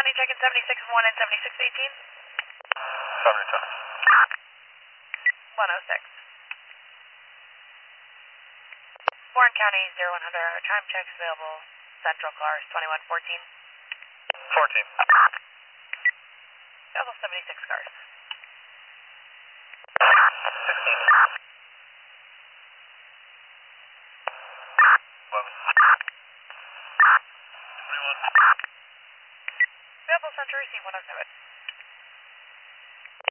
County, checking 76-1 and 76-18. 70 106. Warren County, 0100, time checks available. Central cars, 2114. 14. Available 76 cars. 16. 11. 21. Available Central receive 107.